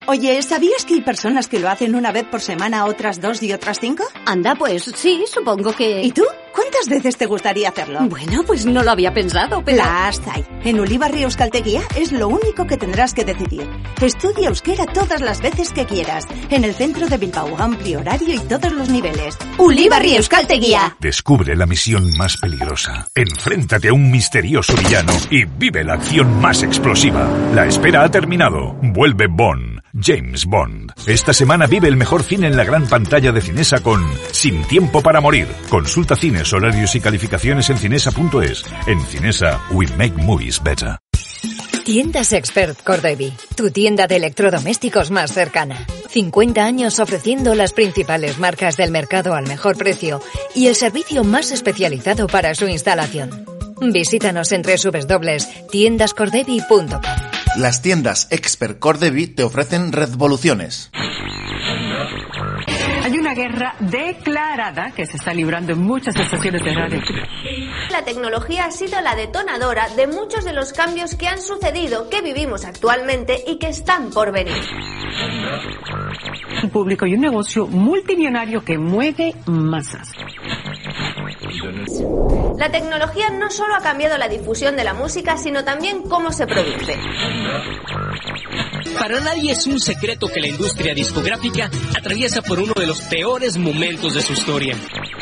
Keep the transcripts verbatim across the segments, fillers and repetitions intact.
Oye, ¿sabías que hay personas que lo hacen una vez por semana, otras dos y otras cinco? Anda, pues sí, supongo que... ¿Y tú? ¿Cuántas veces te gustaría hacerlo? Bueno, pues no lo había pensado, pero... Las hay. En Ulibarri Euskaltegia es lo único que tendrás que decidir. Estudia euskera todas las veces que quieras. En el centro de Bilbao, amplio horario y todos los niveles. Ulibarri Euskaltegia. Descubre la misión más peligrosa. Enfréntate a un misterioso villano y vive la acción más explosiva. La espera ha terminado. Vuelve Bond. James Bond. Esta semana vive el mejor cine en la gran pantalla de Cinesa con Sin tiempo para morir. Consulta cines, horarios y calificaciones en cinesa punto es. En Cinesa, we make movies better. Tiendas Expert Cordevi, tu tienda de electrodomésticos más cercana. cincuenta años ofreciendo las principales marcas del mercado al mejor precio y el servicio más especializado para su instalación. Visítanos en doble u doble u doble u punto tiendas cordevi punto com. Las tiendas Expert Cordevi te ofrecen revoluciones. Hay una guerra declarada que se está librando en muchas estaciones de radio. La tecnología ha sido la detonadora de muchos de los cambios que han sucedido, que vivimos actualmente y que están por venir. Un público y un negocio multimillonario que mueve masas. La tecnología no solo ha cambiado la difusión de la música, sino también cómo se produce. Para nadie es un secreto que la industria discográfica atraviesa por uno de los peores momentos de su historia.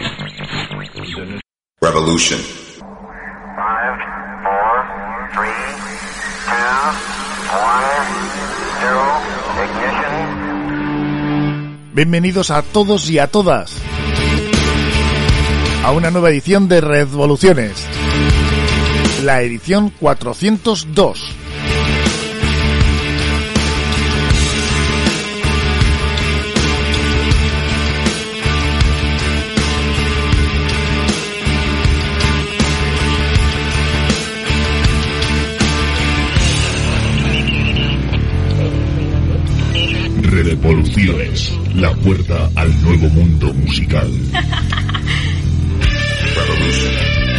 Revolution. Five, four, three, two, one, zero, ignition. Bienvenidos a todos y a todas a una nueva edición de Revoluciones, la edición cuatrocientos dos. Revoluciones, la puerta al nuevo mundo musical. Revolution.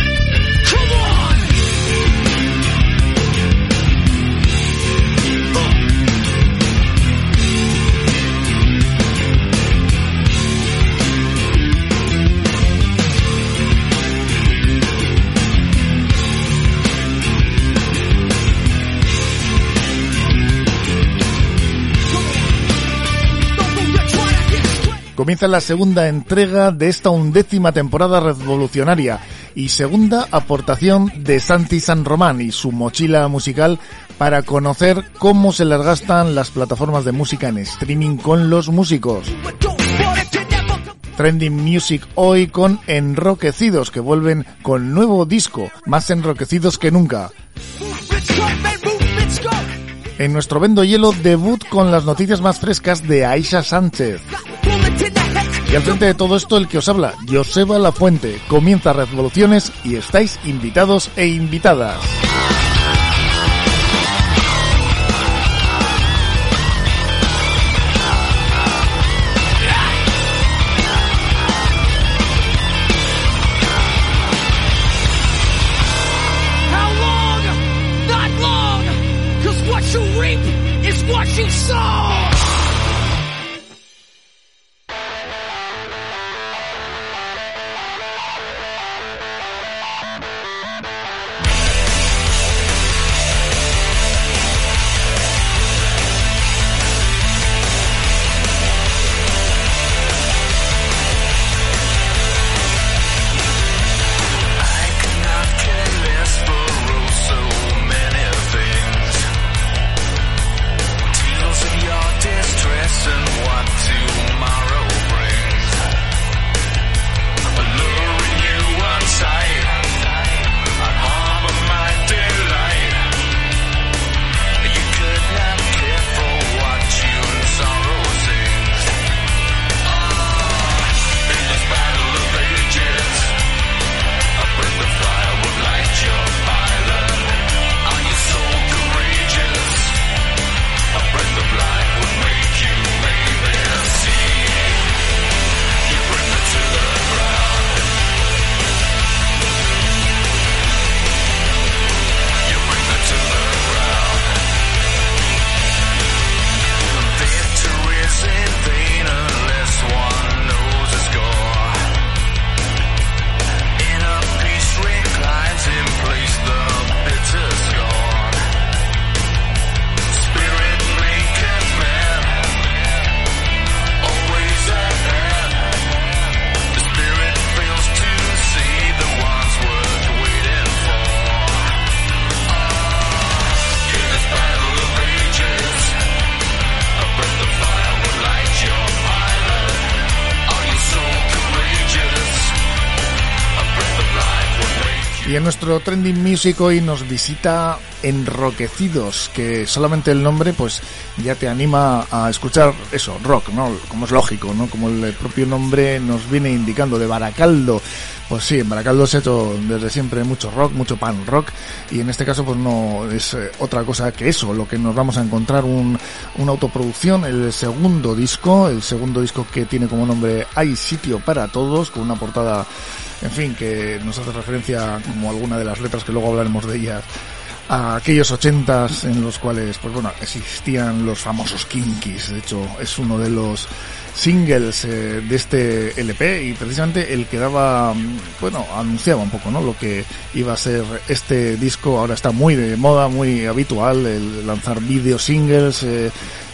Comienza la segunda entrega de esta undécima temporada revolucionaria y segunda aportación de Santi San Román y su mochila musical para conocer cómo se las gastan las plataformas de música en streaming con los músicos. Trending Music hoy con Enroquecidos, que vuelven con nuevo disco, más enroquecidos que nunca. En nuestro Vendo Hielo, debut con las noticias más frescas de Aisha Sánchez. Y al frente de todo esto, el que os habla, Joseba Lafuente. Comienza Revoluciones y estáis invitados e invitadas. Y en nuestro Trending Music hoy nos visita Enroquecidos, que solamente el nombre pues ya te anima a escuchar eso, rock, ¿no? Como es lógico, ¿no? Como el propio nombre nos viene indicando, de Baracaldo. Pues sí, en Baracaldo se ha hecho desde siempre mucho rock, mucho pan rock, y en este caso pues no es eh, otra cosa que eso, lo que nos vamos a encontrar, un, una autoproducción, el segundo disco, el segundo disco que tiene como nombre Hay Sitio para Todos, con una portada, en fin, que nos hace referencia, como alguna de las letras que luego hablaremos de ellas, a aquellos ochentas en los cuales, pues bueno, existían los famosos Kinkies. De hecho, es uno de los singles eh, de este L P, y precisamente el que daba, bueno, anunciaba un poco, ¿no?, lo que iba a ser este disco. Ahora está muy de moda, muy habitual el lanzar video singles, eh,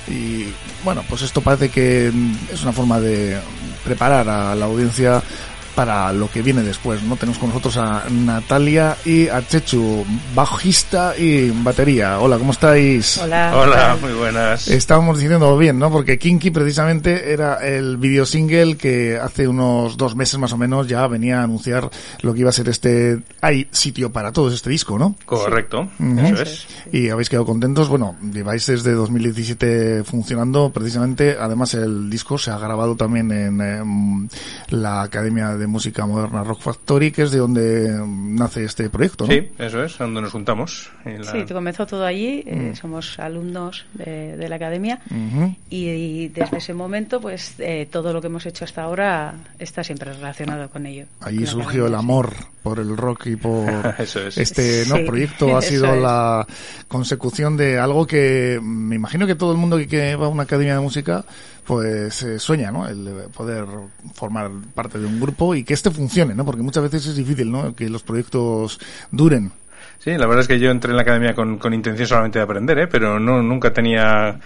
y bueno, pues esto parece que es una forma de preparar a la audiencia para lo que viene después, ¿no? Tenemos con nosotros a Natalia y a Chechu, bajista y batería. Hola, ¿cómo estáis? Hola. Hola, muy buenas. Estábamos diciendo bien, ¿no? Porque Kinky precisamente era el video single que hace unos dos meses más o menos ya venía a anunciar lo que iba a ser este Hay Sitio para Todos, este disco, ¿no? Correcto, sí. Uh-huh. Eso es. Y habéis quedado contentos. Bueno, lleváis desde dos mil diecisiete funcionando precisamente. Además, el disco se ha grabado también en eh, la Academia de Música Moderna Rock Factory, que es de donde nace este proyecto, ¿no? Sí, eso es, donde nos juntamos. La... Sí, comenzó todo allí, eh, mm. somos alumnos de, de la academia, uh-huh. y, y desde ese momento, pues eh, todo lo que hemos hecho hasta ahora está siempre relacionado con ello. Allí surgió el amor por el rock y por eso es. este ¿no? Sí, proyecto. Ha sido es. la consecución de algo que me imagino que todo el mundo que, que va a una academia de música pues eh, sueña, ¿no? El poder formar parte de un grupo y que este funcione, ¿no? Porque muchas veces es difícil, ¿no?, que los proyectos duren. Sí, la verdad es que yo entré en la academia con, con intención solamente de aprender, ¿eh? Pero no, nunca tenía...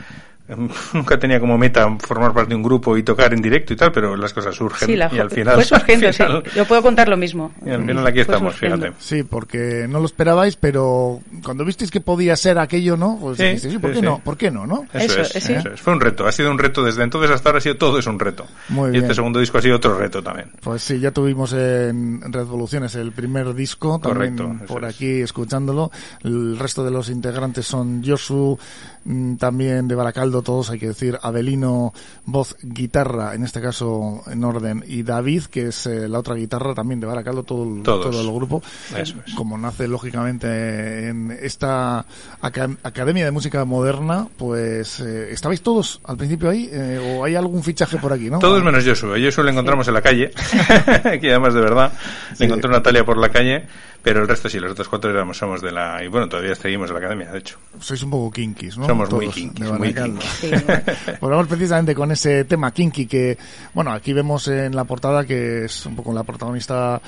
Nunca tenía como meta formar parte de un grupo y tocar en directo y tal, pero las cosas surgen, sí, la, y al final... Fue surgiendo, al final, sí. Yo puedo contar lo mismo. Y al final aquí estamos, surgiendo. fíjate. Sí, porque no lo esperabais, pero cuando visteis que podía ser aquello, ¿no? Pues sí, dijisteis, sí, ¿por sí, qué sí. no? ¿Por qué no, no? Eso, Eso es, sí. eso es. Fue un reto, ha sido un reto desde entonces hasta ahora, ha sido todo es un reto. Muy y bien. este segundo disco ha sido otro reto también. Pues sí, ya tuvimos en Revoluciones el primer disco, también Correcto, por es. aquí escuchándolo. El resto de los integrantes son Josu, también de Baracaldo, todos hay que decir, Abelino, voz, guitarra, en este caso en orden, y David, que es eh, la otra guitarra también de Baracaldo, todo el, todo el grupo. Eso es. Como nace lógicamente en esta aca- Academia de Música Moderna, pues eh, ¿estabais todos al principio ahí? Eh, ¿O hay algún fichaje por aquí, no? Todos menos Josu. A Josu le encontramos sí. en la calle, que además de verdad, le sí. encontré a Natalia por la calle, pero el resto sí, los otros cuatro éramos, somos de la... Y bueno, todavía seguimos en la academia, de hecho. Sois un poco kinkies, ¿no? Somos todos, muy kinkies, de muy kinkies. Sí, bueno. Pues vamos precisamente con ese tema kinky que, bueno, aquí vemos en la portada que es un poco la protagonista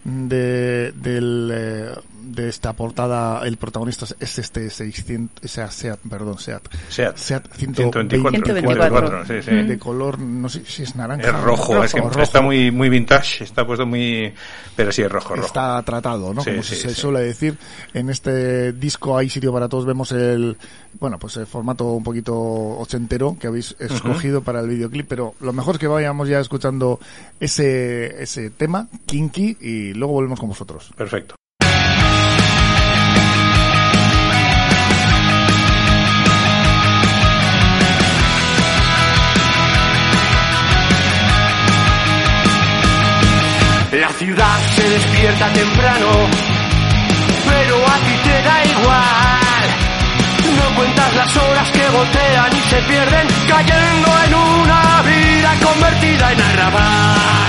de, del, eh, de esta portada. El protagonista es este seiscientos, ese Seat, perdón, Seat. Seat. Seat ciento veinticuatro. Sí, sí. De color, no sé si es naranja. Es rojo, rojo es que rojo. Está muy, muy vintage, está puesto muy, pero sí es rojo, rojo. Está tratado, ¿no? Sí, Como sí, se sí. suele decir. En este disco Hay Sitio para Todos vemos el, bueno, pues el formato un poquito ochentero que habéis escogido uh-huh. para el videoclip, pero lo mejor es que vayamos ya escuchando ese, ese tema, Kinky, y luego volvemos con vosotros. Perfecto. La ciudad se despierta temprano, pero a ti te da igual. No cuentas las horas que gotean y se pierden, cayendo en una vida convertida en arrabal.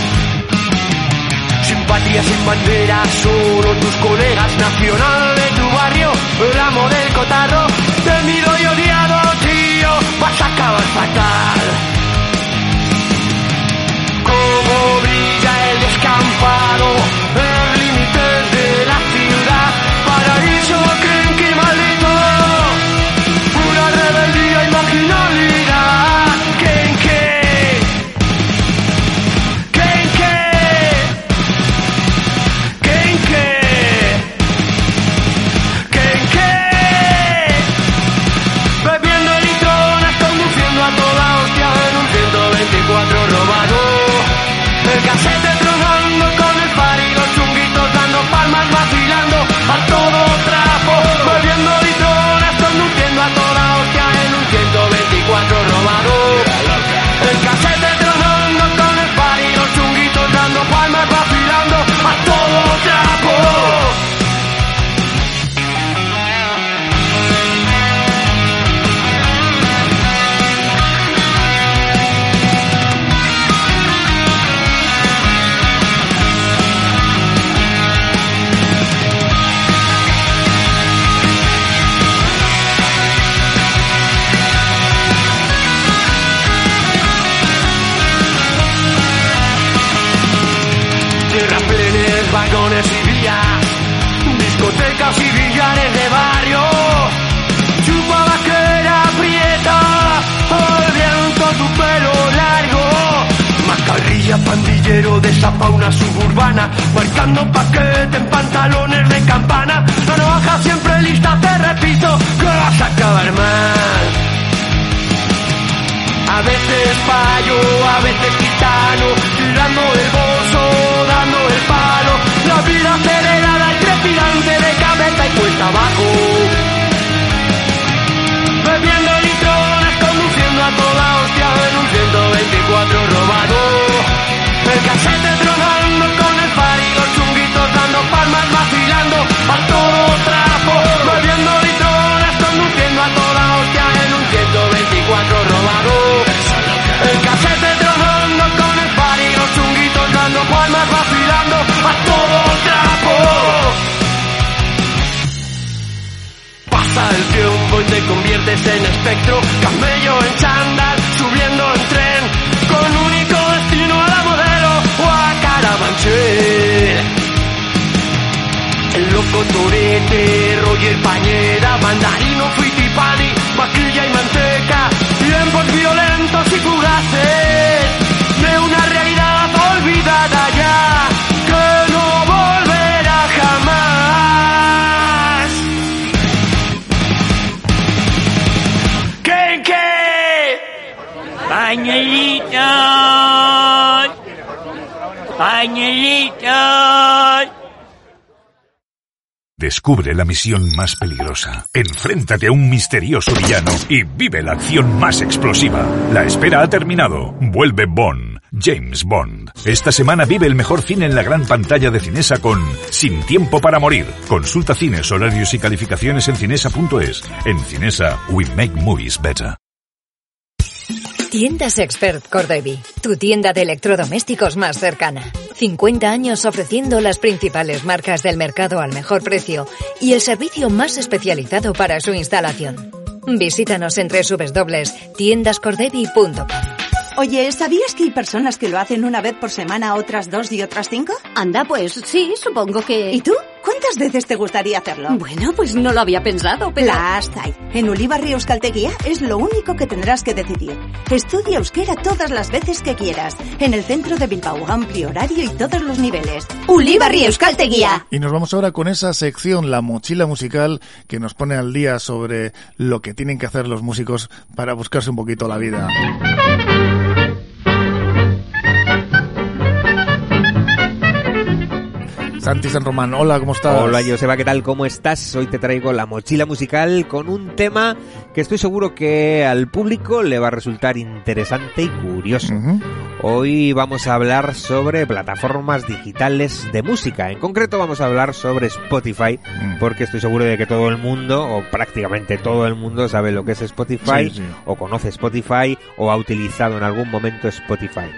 Simpatía sin bandera, solo tus colegas, nacional de tu barrio, el amo del cotarro, temido y odiado, tío, vas a acabar fatal. Como brilla el descampado, el límite de la ciudad, paraíso kinky maldito, una rebeldía y marginalidad. Kinky, kinky, kinky, kinky, bebiendo litronas, conduciendo a toda hostia en un ciento veinticuatro robado. El casete tronando con el par y los chunguitos dando palmas más pa' una suburbana, marcando paquete en pantalones de campana. La navaja siempre lista, te repito, que vas a acabar mal. A veces fallo, a veces gitano, tirando el bolso, dando el palo. La vida acelerada y trepidante de cabeza y cuesta abajo. Bebiendo litrones, conduciendo a toda hostia en un ciento veinticuatro robado. El casete tronando con el par y los chunguitos dando palmas, vacilando a todo trapo. Bebiendo litrones, conduciendo a toda hostia en un ciento veinticuatro robado. El casete tronando con el par y los chunguitos dando palmas, vacilando a todo trapo. Pasa el tiempo y te conviertes en espectro, camello en chándal, subiendo en tren, con único destino a la Modelo o a Carabanchel. El loco Torete, Roger Pañera, Mandarino, Fittipaldi, vaquilla y manteca, tiempos violentos y fugaces de una realidad olvidada ya, que no volverá jamás. ¿Qué, qué? Pañuelitos, pañuelitos. Descubre la misión más peligrosa. Enfréntate a un misterioso villano y vive la acción más explosiva. La espera ha terminado. Vuelve Bond, James Bond. Esta semana vive el mejor cine en la gran pantalla de Cinesa con Sin tiempo para morir. Consulta cines, horarios y calificaciones en cinesa punto es. En Cinesa, we make movies better. Tiendas Expert Cordevi, tu tienda de electrodomésticos más cercana. cincuenta años ofreciendo las principales marcas del mercado al mejor precio y el servicio más especializado para su instalación. Visítanos en doble u doble u doble u punto tiendas cordevi punto com. Oye, ¿sabías que hay personas que lo hacen una vez por semana, otras dos y otras cinco? Anda, pues sí, supongo que... ¿Y tú? ¿Cuántas veces te gustaría hacerlo? Bueno, pues no lo había pensado, pero... Las hay. En Ulibarri Euskaltegia es lo único que tendrás que decidir. Estudia euskera todas las veces que quieras. En el centro de Bilbao, amplio horario y todos los niveles. Ulibarri Euskaltegia. Y nos vamos ahora con esa sección, la mochila musical, que nos pone al día sobre lo que tienen que hacer los músicos para buscarse un poquito la vida. Santi San Román, hola, ¿cómo estás? Hola, Joseba, ¿qué tal? ¿Cómo estás? Hoy te traigo la mochila musical con un tema que estoy seguro que al público le va a resultar interesante y curioso. Uh-huh. Hoy vamos a hablar sobre plataformas digitales de música. En concreto vamos a hablar sobre Spotify, uh-huh. porque estoy seguro de que todo el mundo, o prácticamente todo el mundo, sabe lo que es Spotify, sí, sí. o conoce Spotify, o ha utilizado en algún momento Spotify.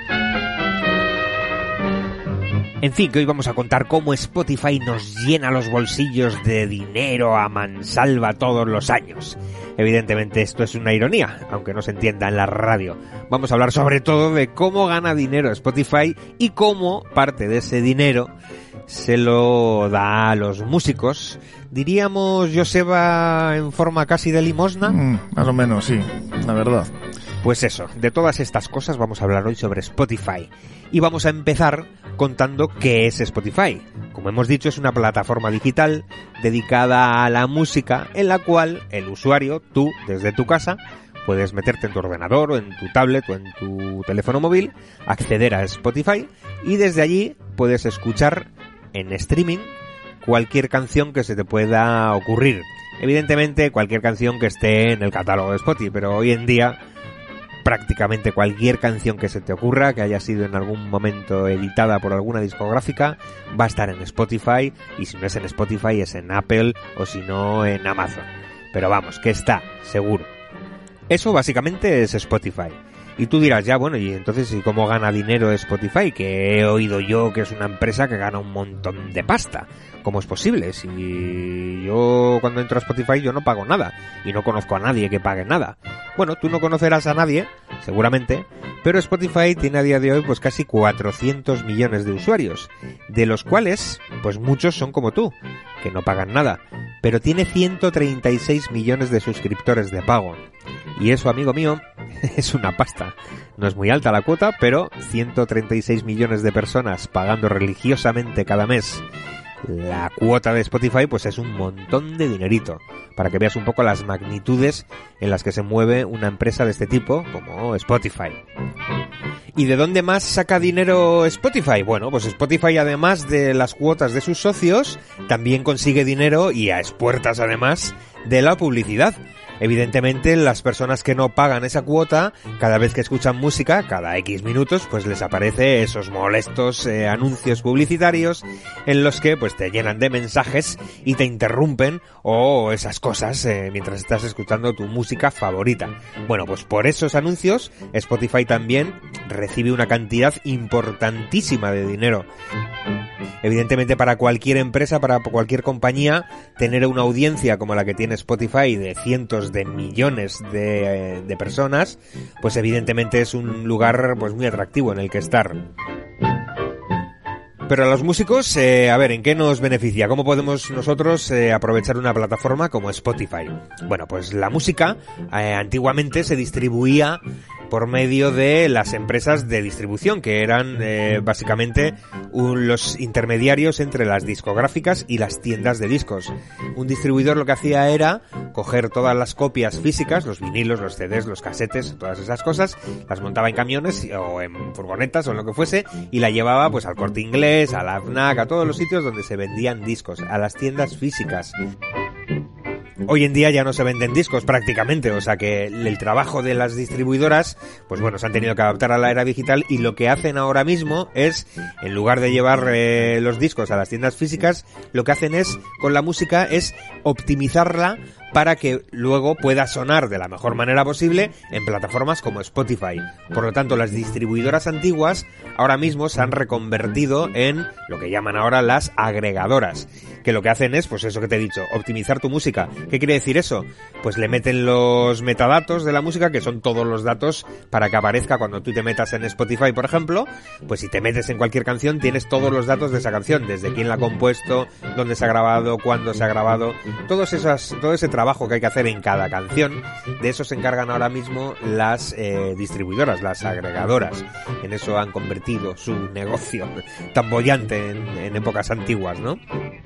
En fin, que hoy vamos a contar cómo Spotify nos llena los bolsillos de dinero a mansalva todos los años. Evidentemente esto es una ironía, aunque no se entienda en la radio. Vamos a hablar sobre todo de cómo gana dinero Spotify y cómo parte de ese dinero se lo da a los músicos. Diríamos, Joseba, en forma casi de limosna. Mm, más o menos, sí, la verdad. Pues eso, de todas estas cosas vamos a hablar hoy sobre Spotify. Y vamos a empezar contando qué es Spotify. Como hemos dicho, es una plataforma digital dedicada a la música en la cual el usuario, tú, desde tu casa, puedes meterte en tu ordenador o en tu tablet o en tu teléfono móvil, acceder a Spotify y desde allí puedes escuchar en streaming cualquier canción que se te pueda ocurrir. Evidentemente cualquier canción que esté en el catálogo de Spotify, pero hoy en día prácticamente cualquier canción que se te ocurra, que haya sido en algún momento editada por alguna discográfica, va a estar en Spotify, y si no es en Spotify es en Apple o si no en Amazon. Pero vamos, que está, seguro. Eso básicamente es Spotify. Y tú dirás, ya bueno, y entonces ¿y cómo gana dinero Spotify? Que he oído yo que es una empresa que gana un montón de pasta. ¿Cómo es posible? Si yo cuando entro a Spotify yo no pago nada y no conozco a nadie que pague nada. Bueno, tú no conocerás a nadie, seguramente, pero Spotify tiene a día de hoy pues casi cuatrocientos millones de usuarios, de los cuales pues muchos son como tú, que no pagan nada, pero tiene ciento treinta y seis millones de suscriptores de pago. Y eso, amigo mío, es una pasta. No es muy alta la cuota, pero ciento treinta y seis millones de personas pagando religiosamente cada mes la cuota de Spotify, pues es un montón de dinerito, para que veas un poco las magnitudes en las que se mueve una empresa de este tipo, como Spotify. ¿Y de dónde más saca dinero Spotify? Bueno, pues Spotify, además de las cuotas de sus socios, también consigue dinero, y a expuertas además, de la publicidad. Evidentemente, las personas que no pagan esa cuota, cada vez que escuchan música, cada X minutos, pues les aparece esos molestos eh, anuncios publicitarios en los que pues te llenan de mensajes y te interrumpen, o esas cosas eh, mientras estás escuchando tu música favorita. Bueno, pues por esos anuncios, Spotify también recibe una cantidad importantísima de dinero. Evidentemente, para cualquier empresa, para cualquier compañía, tener una audiencia como la que tiene Spotify de cientos de millones de, de personas, pues evidentemente es un lugar pues muy atractivo en el que estar. Pero a los músicos, eh, a ver, ¿en qué nos beneficia? ¿Cómo podemos nosotros eh, aprovechar una plataforma como Spotify? Bueno, pues la música eh, antiguamente se distribuía por medio de las empresas de distribución, que eran eh, básicamente un, los intermediarios entre las discográficas y las tiendas de discos. Un distribuidor lo que hacía era coger todas las copias físicas, los vinilos, los C Ds, los casetes, todas esas cosas, las montaba en camiones o en furgonetas o en lo que fuese, y la llevaba pues al Corte Inglés, a la FNAC, a todos los sitios donde se vendían discos, a las tiendas físicas. Hoy en día ya no se venden discos prácticamente, o sea que el trabajo de las distribuidoras, pues bueno, se han tenido que adaptar a la era digital, y lo que hacen ahora mismo es, en lugar de llevar eh, los discos a las tiendas físicas, lo que hacen es, con la música, es optimizarla para que luego pueda sonar de la mejor manera posible en plataformas como Spotify. Por lo tanto, las distribuidoras antiguas ahora mismo se han reconvertido en lo que llaman ahora las agregadoras, que lo que hacen es, pues eso que te he dicho, optimizar tu música. ¿Qué quiere decir eso? Pues le meten los metadatos de la música, que son todos los datos para que aparezca cuando tú te metas en Spotify, por ejemplo. Pues si te metes en cualquier canción, tienes todos los datos de esa canción, desde quién la ha compuesto, dónde se ha grabado, cuándo se ha grabado, todos esas, todo ese trabajo que hay que hacer en cada canción. De eso se encargan ahora mismo las eh, distribuidoras, las agregadoras. En eso han convertido su negocio tan boyante en, en épocas antiguas, ¿no?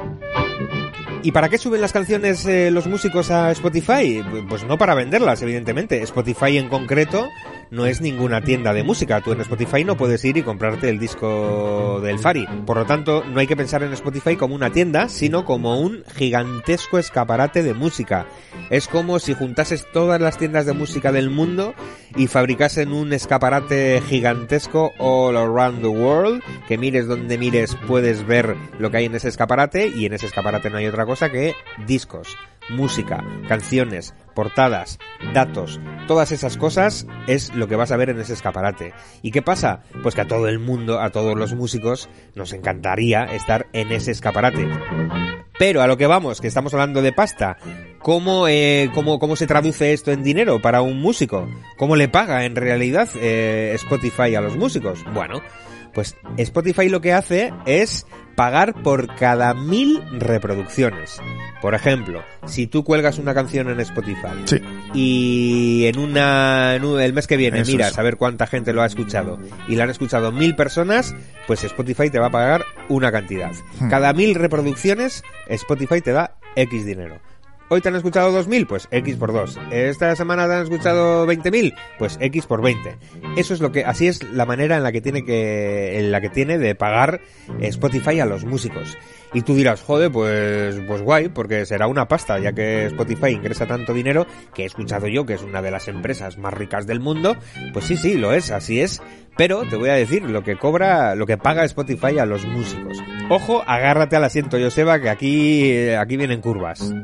¿Y para qué suben las canciones eh, los músicos a Spotify? Pues no para venderlas, evidentemente. Spotify en concreto no es ninguna tienda de música. Tú en Spotify no puedes ir y comprarte el disco del Fari. Por lo tanto, no hay que pensar en Spotify como una tienda, sino como un gigantesco escaparate de música. Es como si juntases todas las tiendas de música del mundo y fabricasen un escaparate gigantesco all around the world, que mires donde mires puedes ver lo que hay en ese escaparate, y en ese escaparate no hay otra cosa que discos, música, canciones, portadas, datos, todas esas cosas es lo que vas a ver en ese escaparate. ¿Y qué pasa? Pues que a todo el mundo, a todos los músicos, nos encantaría estar en ese escaparate. Pero a lo que vamos, que estamos hablando de pasta. ¿Cómo, eh, cómo, cómo se traduce esto en dinero para un músico? ¿Cómo le paga en realidad eh, Spotify a los músicos? Bueno, pues Spotify lo que hace es pagar por cada mil reproducciones. Por ejemplo, si tú cuelgas una canción en Spotify, sí, y en una en un, el mes que viene Eso miras es. a ver cuánta gente lo ha escuchado y la han escuchado mil personas, pues Spotify te va a pagar una cantidad. Hmm. Cada mil reproducciones Spotify te da X dinero. Hoy te han escuchado dos mil, pues X por dos. Esta semana te han escuchado veinte mil, pues X por veinte. Eso es lo que, así es la manera en la que tiene que, en la que tiene de pagar Spotify a los músicos. Y tú dirás, joder, pues, pues guay, porque será una pasta, ya que Spotify ingresa tanto dinero, que he escuchado yo que es una de las empresas más ricas del mundo. Pues sí, sí, lo es, así es. Pero te voy a decir lo que cobra, lo que paga Spotify a los músicos. Ojo, agárrate al asiento, Joseba, que aquí, aquí vienen curvas.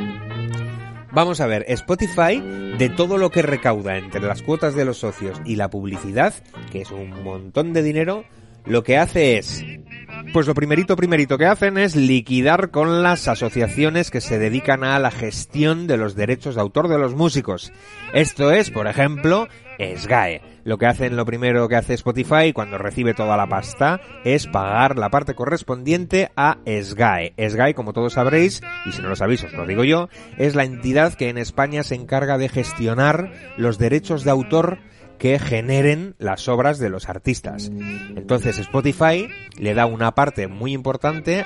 Vamos a ver, Spotify, de todo lo que recauda entre las cuotas de los socios y la publicidad, que es un montón de dinero, lo que hace es, pues lo primerito primerito que hacen es liquidar con las asociaciones que se dedican a la gestión de los derechos de autor de los músicos. Esto es, por ejemplo, S G A E. Lo que hacen, lo primero que hace Spotify cuando recibe toda la pasta es pagar la parte correspondiente a S G A E. S G A E, como todos sabréis, y si no lo sabéis os lo digo yo, es la entidad que en España se encarga de gestionar los derechos de autor que generen las obras de los artistas. Entonces Spotify le da una parte muy importante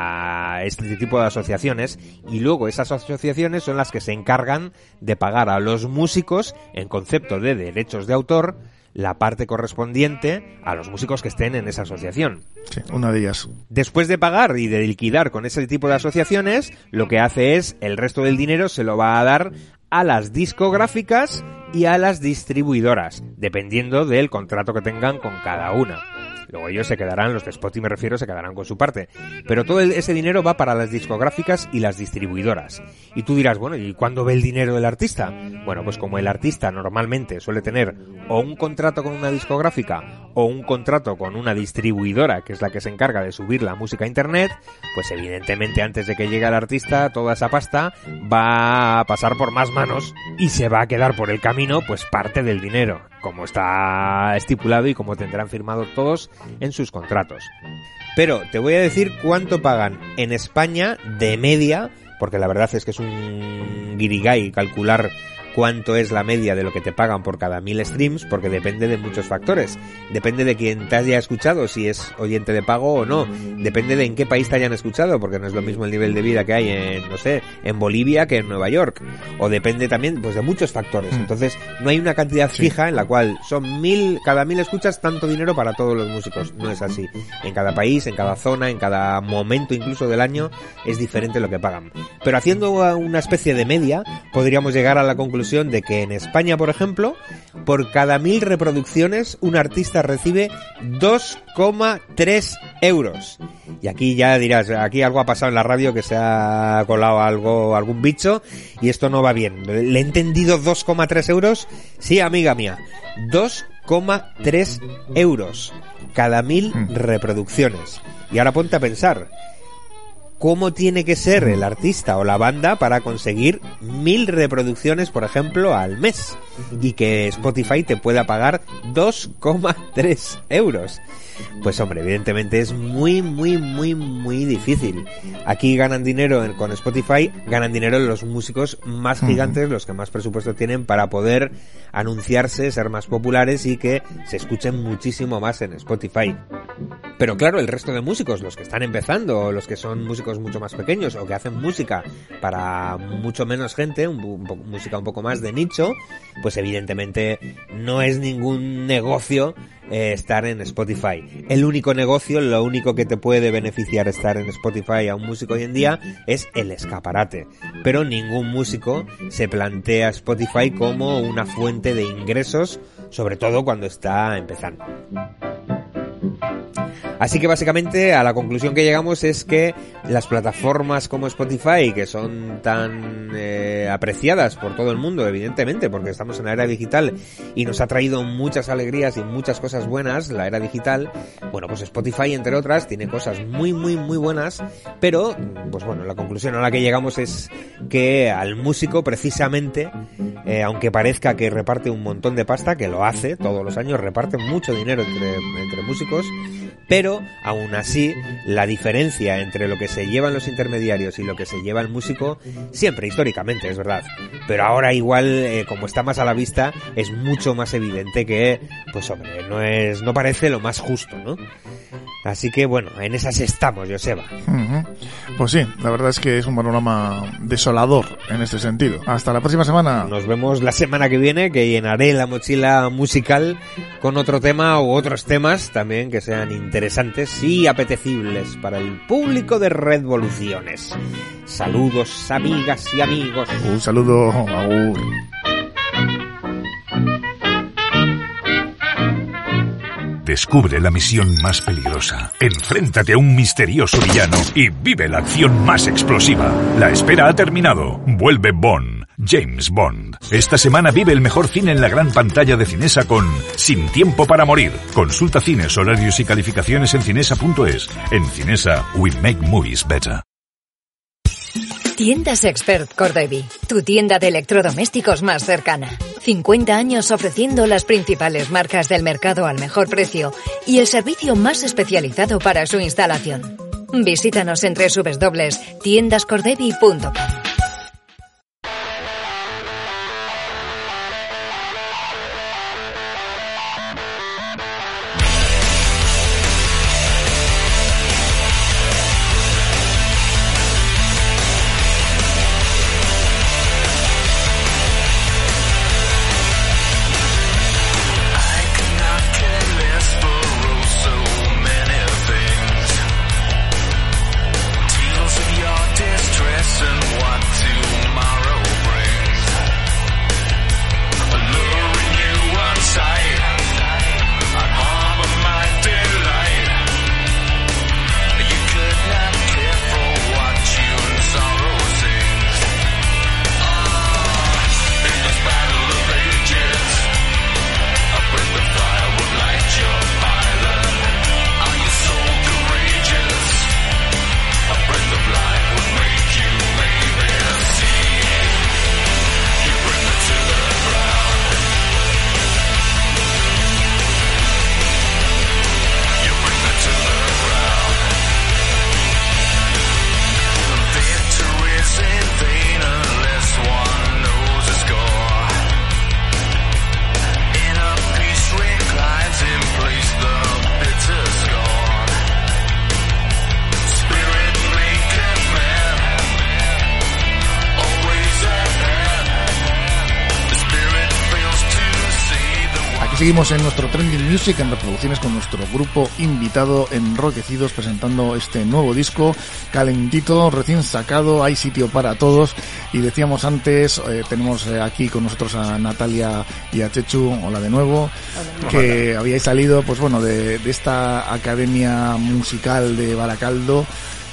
a este tipo de asociaciones y luego esas asociaciones son las que se encargan de pagar a los músicos en concepto de derechos de autor la parte correspondiente a los músicos que estén en esa asociación. Sí, una de ellas. Después de pagar y de liquidar con ese tipo de asociaciones, lo que hace es el resto del dinero se lo va a dar a las discográficas y a las distribuidoras, dependiendo del contrato que tengan con cada una. Luego ellos se quedarán, los de Spotify me refiero, se quedarán con su parte. Pero todo el, ese dinero va para las discográficas y las distribuidoras. Y tú dirás, bueno, ¿y cuándo ve el dinero del artista? Bueno, pues como el artista normalmente suele tener o un contrato con una discográfica o un contrato con una distribuidora, que es la que se encarga de subir la música a internet, pues evidentemente antes de que llegue al artista toda esa pasta va a pasar por más manos y se va a quedar por el camino pues parte del dinero, como está estipulado y como tendrán firmado todos en sus contratos. Pero te voy a decir cuánto pagan en España de media, porque la verdad es que es un guirigay calcular cuánto es la media de lo que te pagan por cada mil streams, porque depende de muchos factores. Depende de quién te haya escuchado, si es oyente de pago o no. Depende de en qué país te hayan escuchado, porque no es lo mismo el nivel de vida que hay en, no sé, en Bolivia que en Nueva York. O depende también, pues, de muchos factores. Entonces, no hay una cantidad fija en la cual son mil, cada mil escuchas tanto dinero para todos los músicos. No es así. En cada país, en cada zona, en cada momento incluso del año, es diferente lo que pagan. Pero haciendo una especie de media, podríamos llegar a la conclusión de que en España, por ejemplo, por cada mil reproducciones un artista recibe dos coma tres euros. Y aquí ya dirás, aquí algo ha pasado en la radio, que se ha colado algo, algún bicho, y esto no va bien. ¿Le he entendido dos coma tres euros? Sí, amiga mía, dos coma tres euros cada mil reproducciones. Y ahora ponte a pensar, ¿cómo tiene que ser el artista o la banda para conseguir mil reproducciones, por ejemplo, al mes? Y que Spotify te pueda pagar dos coma tres euros. Pues hombre, evidentemente es muy, muy, muy, muy difícil. Aquí ganan dinero con Spotify, ganan dinero los músicos más gigantes, los que más presupuesto tienen para poder anunciarse, ser más populares y que se escuchen muchísimo más en Spotify. Pero claro, el resto de músicos, los que están empezando, los que son músicos mucho más pequeños o que hacen música para mucho menos gente, un, un, música un poco más de nicho, pues evidentemente no es ningún negocio eh, estar en Spotify. El único negocio, lo único que te puede beneficiar estar en Spotify a un músico hoy en día es el escaparate. Pero ningún músico se plantea Spotify como una fuente de ingresos, sobre todo cuando está empezando. Así que básicamente a la conclusión que llegamos es que las plataformas como Spotify, que son tan eh, apreciadas por todo el mundo, evidentemente, porque estamos en la era digital y nos ha traído muchas alegrías y muchas cosas buenas, la era digital, bueno, pues Spotify, entre otras, tiene cosas muy, muy, muy buenas, pero, pues bueno, la conclusión a la que llegamos es que al músico, precisamente, eh, aunque parezca que reparte un montón de pasta, que lo hace todos los años, reparte mucho dinero entre, entre músicos, pero aún así la diferencia entre lo que se llevan los intermediarios y lo que se lleva el músico, siempre históricamente es verdad, pero ahora igual eh, como está más a la vista es mucho más evidente que, pues hombre, no es, no parece lo más justo, ¿no? Así que bueno, en esas estamos, Joseba. Uh-huh. Pues sí, la verdad es que es un panorama desolador en este sentido. Hasta la próxima semana. Nos vemos la semana que viene, que llenaré la mochila musical con otro tema u otros temas también que sean interesantes y apetecibles para el público de Redvoluciones. Saludos, amigas y amigos. Un saludo, agur. Descubre la misión más peligrosa, enfréntate a un misterioso villano y vive la acción más explosiva. La espera ha terminado. Vuelve Bond, James Bond. Esta semana vive el mejor cine en la gran pantalla de Cinesa con Sin tiempo para morir. Consulta cines, horarios y calificaciones en cinesa punto es. En Cinesa, we make movies better. Tiendas Expert Cordevi, tu tienda de electrodomésticos más cercana. cincuenta años ofreciendo las principales marcas del mercado al mejor precio y el servicio más especializado para su instalación. Visítanos en doble u doble u doble u punto tiendas cordevi punto com. Seguimos en nuestro Trending Music, en reproducciones con nuestro grupo invitado Enroquecidos, presentando este nuevo disco calentito, recién sacado, hay sitio para todos. Y decíamos antes, eh, tenemos aquí con nosotros a Natalia y a Chechu, hola de nuevo, hola. Que hola. Habíais salido pues bueno de, de esta academia musical de Baracaldo,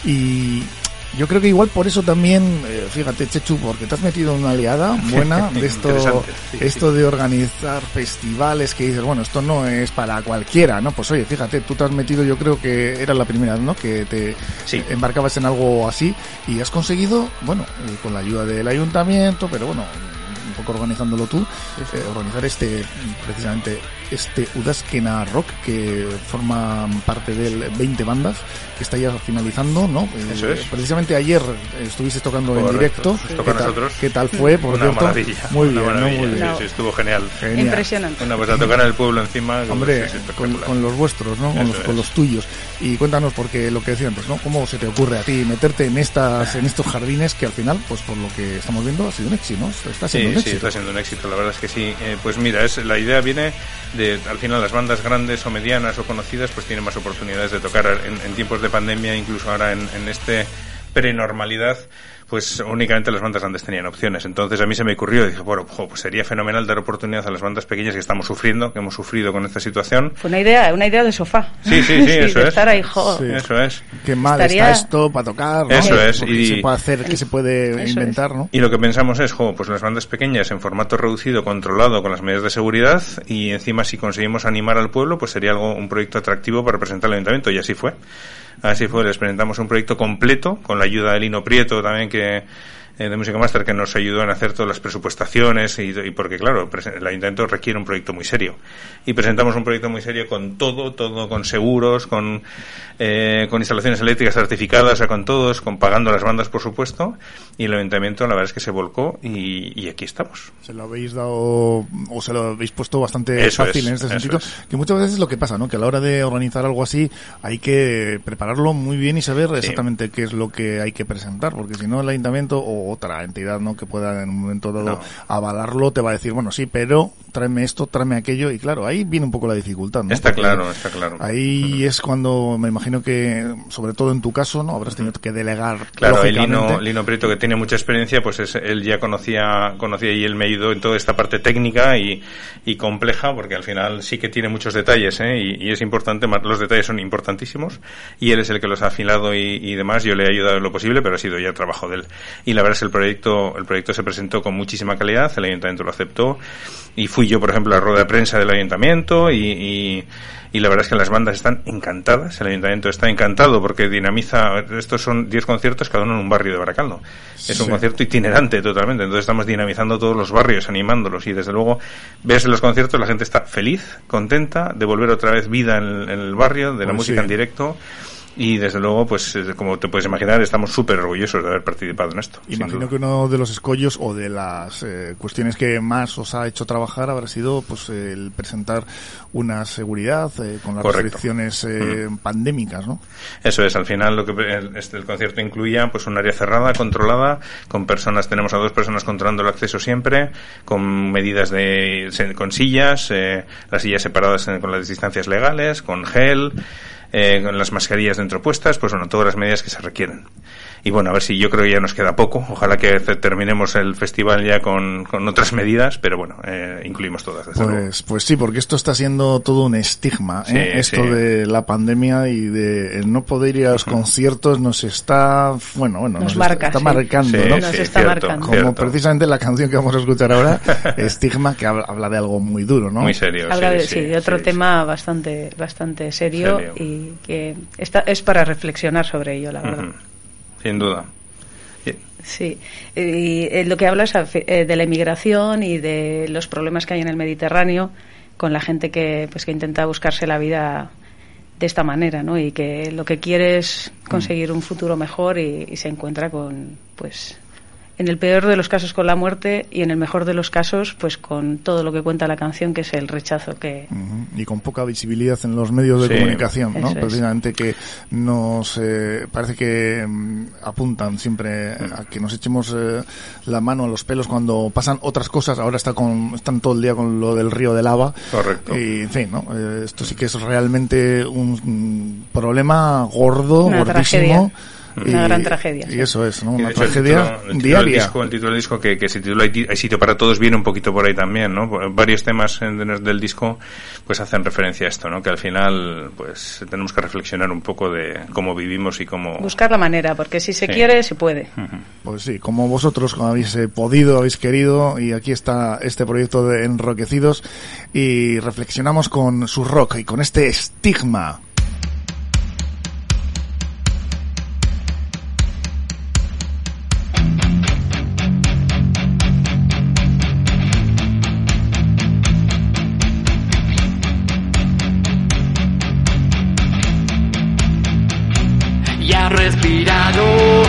y yo creo que igual por eso también, eh, fíjate Chechu, porque te has metido en una liada buena de esto, sí, esto sí. de organizar festivales, que dices, bueno, esto no es para cualquiera, ¿no? Pues oye, fíjate, tú te has metido, yo creo que era la primera, ¿no? Que te sí. embarcabas en algo así y has conseguido, bueno, eh, con la ayuda del ayuntamiento, pero bueno, un poco organizándolo tú, sí, sí. Eh, organizar este, precisamente este Udazkena Rock, que forma parte del veinte bandas, que está ya finalizando, ¿no? Eso eh, es. Precisamente ayer estuviste tocando Correcto. en directo. Sí. ¿Qué, tal, ¿Qué tal fue, por una cierto? Maravilla, muy una bien, maravilla, ¿no? Muy bien. Sí, sí, estuvo genial. Genial. Impresionante. Una pues a tocar en el pueblo encima. Hombre, sí, con, con los vuestros, ¿no? Con los, con los tuyos. Y cuéntanos, porque lo que decía antes, ¿no? ¿Cómo se te ocurre a ti meterte en estas, en estos jardines que al final, pues por lo que estamos viendo, ha sido un éxito, ¿no? Está siendo sí, un éxito. Sí, está siendo un éxito, la verdad es que sí. Eh, pues mira, es la idea viene de, al final, las bandas grandes o medianas o conocidas pues tienen más oportunidades de tocar en, en tiempos de pandemia, incluso ahora en, en este prenormalidad, pues únicamente las bandas grandes tenían opciones. Entonces a mí se me ocurrió y dije, bueno, jo, pues sería fenomenal dar oportunidad a las bandas pequeñas que estamos sufriendo, que hemos sufrido con esta situación. Fue una idea, una idea de sofá. Sí, sí, sí, sí eso de es. Estar ahí, jo. Sí. Eso es. Qué mal Estaría... está esto para tocar, ¿no? Eso es. Porque Y se puede hacer, que se puede eso inventar, es. ¿no? Y lo que pensamos es, jo, pues las bandas pequeñas en formato reducido, controlado, con las medidas de seguridad, y encima si conseguimos animar al pueblo, pues sería algo, un proyecto atractivo para presentar al ayuntamiento, y así fue. Así fue, les presentamos un proyecto completo, con la ayuda de Lino Prieto también, que de Música Master, que nos ayudó en hacer todas las presupuestaciones, y, y porque claro, el ayuntamiento requiere un proyecto muy serio, y presentamos un proyecto muy serio con todo, todo con seguros, con eh, con instalaciones eléctricas certificadas, o sea, con todos, con pagando las bandas por supuesto, y el ayuntamiento la verdad es que se volcó, y, y aquí estamos. Se lo habéis dado, o se lo habéis puesto bastante eso fácil es, en este sentido, es. que muchas veces es lo que pasa, ¿no? Que a la hora de organizar algo así hay que prepararlo muy bien y saber exactamente sí. qué es lo que hay que presentar, porque si no el ayuntamiento o otra entidad, ¿no?, que pueda en un momento dado no. avalarlo, te va a decir, bueno, sí, pero tráeme esto, tráeme aquello, y claro, ahí viene un poco la dificultad, ¿no? Está porque claro, está claro. Ahí uh-huh. es cuando me imagino que, sobre todo en tu caso, ¿no?, habrás tenido que delegar. Claro, el Lino, Lino Prieto, que tiene mucha experiencia, pues es, él ya conocía, conocía y él me ayudó en toda esta parte técnica y, y compleja, porque al final sí que tiene muchos detalles, ¿eh? Y, y es importante, los detalles son importantísimos, y él es el que los ha afilado y, y demás. Yo le he ayudado en lo posible, pero ha sido ya trabajo de él. Y la verdad es además el proyecto el proyecto se presentó con muchísima calidad, el ayuntamiento lo aceptó y fui yo, por ejemplo, a la rueda de prensa del ayuntamiento y, y, y la verdad es que las bandas están encantadas, el ayuntamiento está encantado porque dinamiza, estos son diez conciertos cada uno en un barrio de Baracaldo, es un Sí. concierto itinerante totalmente, entonces estamos dinamizando todos los barrios, animándolos y desde luego ves en los conciertos la gente está feliz, contenta de volver otra vez vida en, en el barrio, de la Pues música sí. en directo. Y desde luego, pues eh, como te puedes imaginar, estamos súper orgullosos de haber participado en esto. sin Imagino duda. que uno de los escollos o de las eh, cuestiones que más os ha hecho trabajar habrá sido pues el presentar una seguridad eh, con las Correcto. restricciones eh, Mm. pandémicas, ¿no? Eso es, al final lo que el, este, el concierto incluía pues un área cerrada, controlada, con personas, tenemos a dos personas controlando el acceso siempre, con medidas de, se- con sillas, eh, las sillas separadas en- con las distancias legales, con gel, eh, con las mascarillas dentro puestas, pues bueno, todas las medidas que se requieren. Y bueno, a ver si yo creo que ya nos queda poco, ojalá que ce- terminemos el festival ya con, con otras medidas, pero bueno, eh, incluimos todas, desde luego. Pues, pues sí, porque esto está siendo todo un estigma, Sí, ¿eh? Esto sí. de la pandemia y de el no poder ir a los conciertos nos está, bueno, bueno, Nos nos, marca, está, está sí. marcando, Sí, ¿no? Nos sí, está cierto, marcando. Como cierto. precisamente la canción que vamos a escuchar ahora, Estigma, que habla, habla de algo muy duro, ¿no? Muy serio. Habla sí, de, sí, sí, de otro sí, tema bastante bastante serio, Serio. y que está, es para reflexionar sobre ello, la verdad. Ujú. Sin duda. Y- Sí, y eh, lo que hablas eh, de la inmigración y de los problemas que hay en el Mediterráneo con la gente que pues que intenta buscarse la vida de esta manera, ¿no? Y que lo que quiere es conseguir un futuro mejor y, y se encuentra con, pues, en el peor de los casos con la muerte y en el mejor de los casos, pues con todo lo que cuenta la canción, que es el rechazo que... Ujú. Y con poca visibilidad en los medios de Sí, comunicación, ¿no? eso es. Precisamente que nos eh, parece que mm, apuntan siempre a que nos echemos eh, la mano a los pelos cuando pasan otras cosas. Ahora está con, están todo el día con lo del río de lava. Correcto. Y, en fin, ¿no? Eh, esto sí que es realmente un mm, problema gordo, Una gordísimo. tragedia. Una gran tragedia, Y sí. eso es, ¿no? Y de Una hecho, el tragedia título- el título del diaria. disco, el título del disco que, que se titula Hay, hay sitio para todos viene un poquito por ahí también, ¿no? Varios temas en- de- del disco pues hacen referencia a esto, ¿no? Que al final pues tenemos que reflexionar un poco de cómo vivimos y cómo... Buscar la manera, porque si se Sí. quiere, se puede. Ujú. Pues sí, como vosotros habéis eh, podido, habéis querido, y aquí está este proyecto de Enroquecidos, y reflexionamos con su rock y con este estigma. Y has respirado,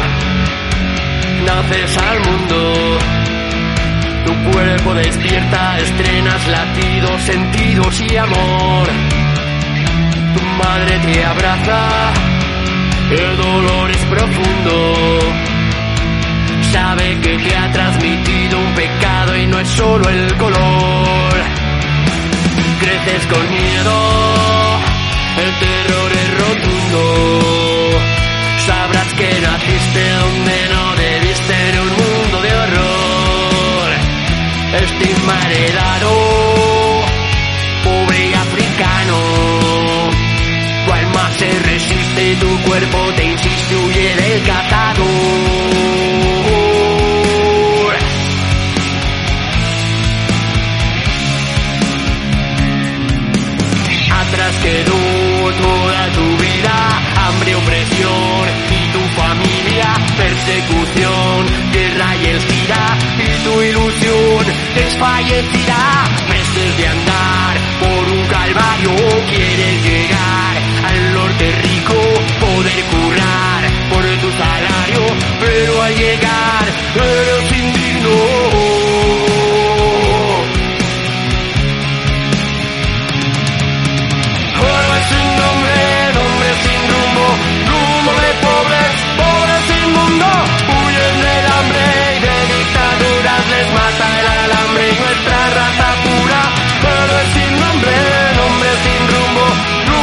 naces al mundo. Tu cuerpo despierta, estrenas latidos, sentidos y amor. Tu madre te abraza, el dolor es profundo. Sabe que te ha transmitido un pecado y no es solo el color. Creces con miedo, el terror es rotundo. Sabrás que naciste donde no debiste, en un mundo de horror. Estigma heredado, pobre y africano. Tu alma se resiste, tu cuerpo te insiste, huye del cazador. Atrás quedó toda tu vida, hambre, opresión y tu familia, persecución, guerra y el SIDA, y tu ilusión desfallecida. Meses de andar por un calvario, quieres llegar al norte rico, poder currar por tu salario, pero al llegar eres indigno. Pobre sin nombre, nombre sin rumbo, rumbo de pobres, pobres sin mundo. Huyen del hambre y de dictaduras, les mata el alambre y nuestra raza pura. Pobre sin nombre, nombre sin rumbo, rumbo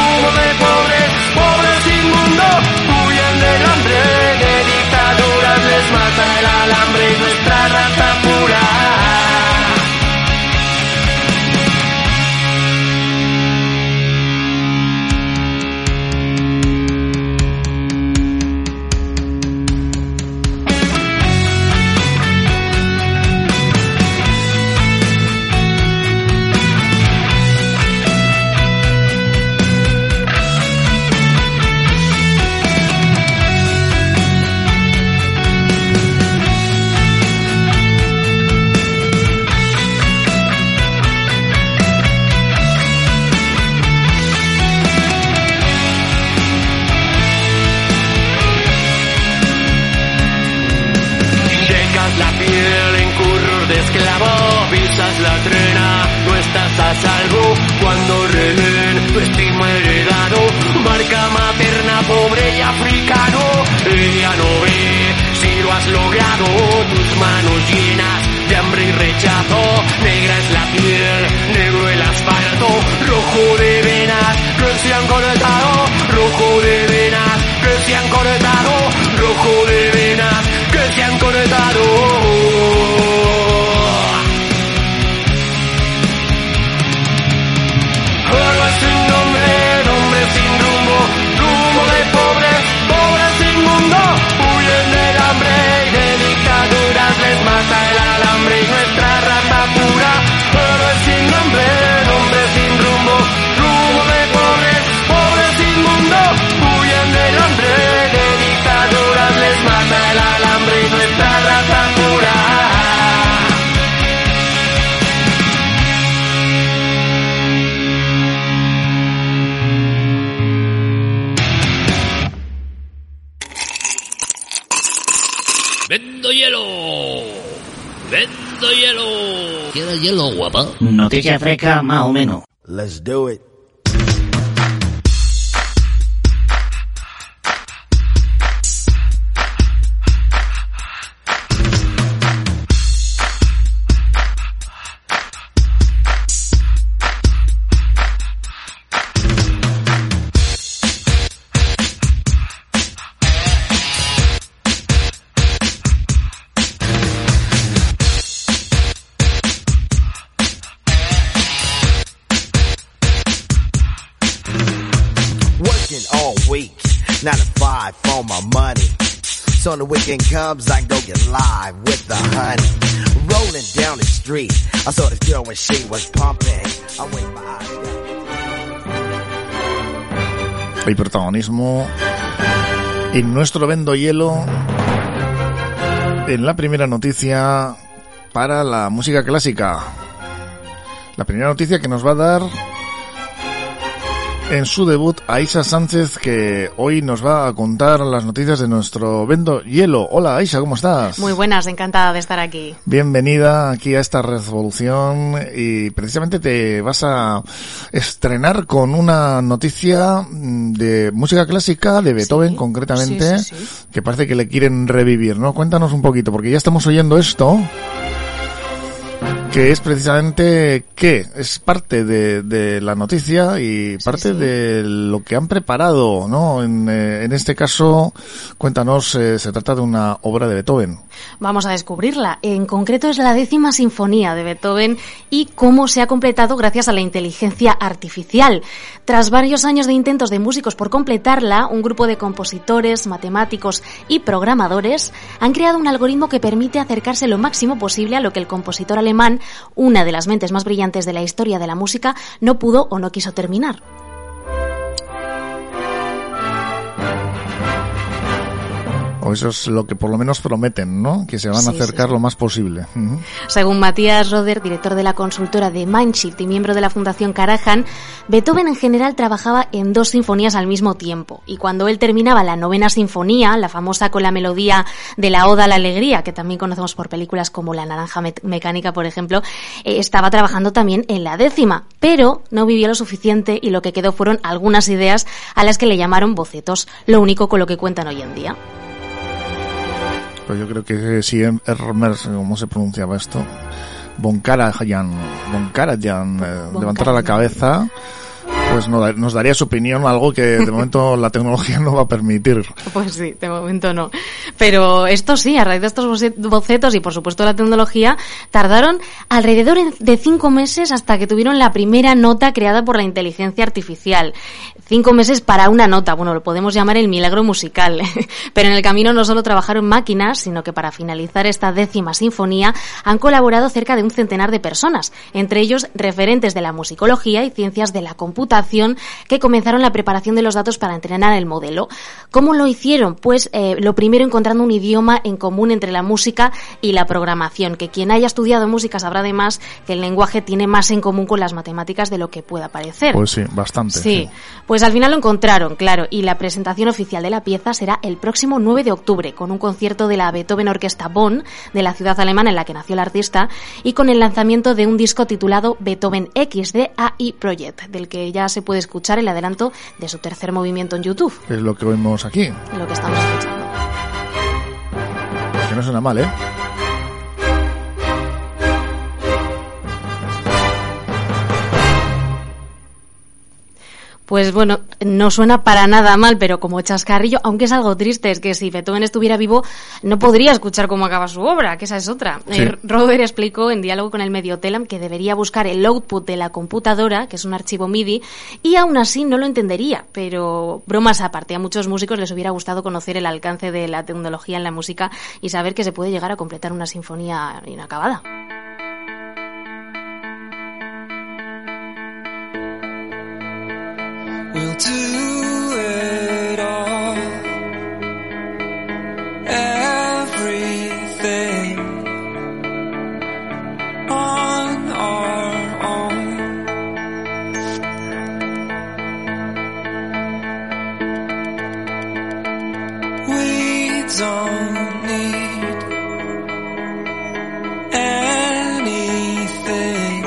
rojo de venas que se han conectado, rojo de venas que se han conectado, rojo de venas que se han conectado. Héroes sin nombre, nombre sin rumbo, rumbo de pobres, pobres sin mundo, huyen del hambre y de dictaduras, les mata el alambre y nuestra raza pura. Héroes sin nombre, nombre sin rumbo, rumbo de pobres, pobres sin mundo, huyen del hambre de dictaduras, les mata el alambre y nuestra raza pura. ¡Vendo hielo! ¡Vendo hielo! ¿Quieres hielo, guapa? Noticia fresca, más o menos. Let's do it. Nine to five for my money. So when the weekend comes, I can go get live with the honey. Rolling down the street, I saw this girl when she was pumping. I waved my eyes. Hay protagonismo en nuestro Vendo Hielo en la primera noticia para la música clásica. La primera noticia que nos va a dar en su debut Aisha Sánchez, que hoy nos va a contar las noticias de nuestro Vendo Hielo. Hola Aisha, ¿cómo estás? Muy buenas, encantada de estar aquí. Bienvenida aquí a esta revolución y precisamente te vas a estrenar con una noticia de música clásica de Beethoven, sí, concretamente, sí, sí, sí. que parece que le quieren revivir, ¿no? Cuéntanos un poquito, porque ya estamos oyendo esto, que es precisamente, ¿qué? Es parte de, de la noticia y parte sí, sí. de lo que han preparado, ¿no? En, eh, en este caso, cuéntanos, eh, se trata de una obra de Beethoven. Vamos a descubrirla. En concreto es la décima sinfonía de Beethoven y cómo se ha completado gracias a la inteligencia artificial. Tras varios años de intentos de músicos por completarla, un grupo de compositores, matemáticos y programadores han creado un algoritmo que permite acercarse lo máximo posible a lo que el compositor alemán, una de las mentes más brillantes de la historia de la música, no pudo o no quiso terminar. O eso es lo que por lo menos prometen, ¿no? Que se van sí, a acercar sí, sí. lo más posible. Uh-huh. Según Matthias Roder, director de la consultora de Mindshift y miembro de la Fundación Karajan, Beethoven en general trabajaba en dos sinfonías al mismo tiempo. Y cuando él terminaba la novena sinfonía, la famosa con la melodía de la Oda a la Alegría, que también conocemos por películas como La Naranja Me- Mecánica, por ejemplo, eh, estaba trabajando también en la décima. Pero no vivió lo suficiente y lo que quedó fueron algunas ideas a las que le llamaron bocetos, lo único con lo que cuentan hoy en día. Pues yo creo que si Hermes, ¿cómo se pronunciaba esto? Von Karajan, Von Karajan, eh, levantara la cabeza, pues nos daría su opinión, algo que de momento la tecnología no va a permitir. Pues sí, de momento no. Pero esto sí, a raíz de estos bocetos y por supuesto la tecnología, tardaron alrededor de cinco meses hasta que tuvieron la primera nota creada por la inteligencia artificial. Cinco meses para una nota, bueno, lo podemos llamar el milagro musical. Pero en el camino no solo trabajaron máquinas, sino que para finalizar esta décima sinfonía han colaborado cerca de un centenar de personas, entre ellos referentes de la musicología y ciencias de la computación, que comenzaron la preparación de los datos para entrenar el modelo. ¿Cómo lo hicieron? Pues eh, lo primero encontrando un idioma en común entre la música y la programación, que quien haya estudiado música sabrá además que el lenguaje tiene más en común con las matemáticas de lo que pueda parecer. Pues sí, bastante. Sí, sí. Pues al final lo encontraron, claro, y la presentación oficial de la pieza será el próximo nueve de octubre, con un concierto de la Beethoven Orquesta Bonn, de la ciudad alemana en la que nació el artista, y con el lanzamiento de un disco titulado Beethoven X de A I Project, del que ya se puede escuchar el adelanto de su tercer movimiento en YouTube. Es lo que oímos aquí. Lo que estamos escuchando. Que no suena mal, ¿eh? Pues bueno, no suena para nada mal, pero como chascarrillo, aunque es algo triste, es que si Beethoven estuviera vivo, no podría escuchar cómo acaba su obra, que esa es otra. Sí. Eh, Robert explicó en diálogo con el medio Telam que debería buscar el output de la computadora, que es un archivo M I D I, y aún así no lo entendería, pero bromas aparte, a muchos músicos les hubiera gustado conocer el alcance de la tecnología en la música y saber que se puede llegar a completar una sinfonía inacabada. We'll do it all, everything on our own. We don't need anything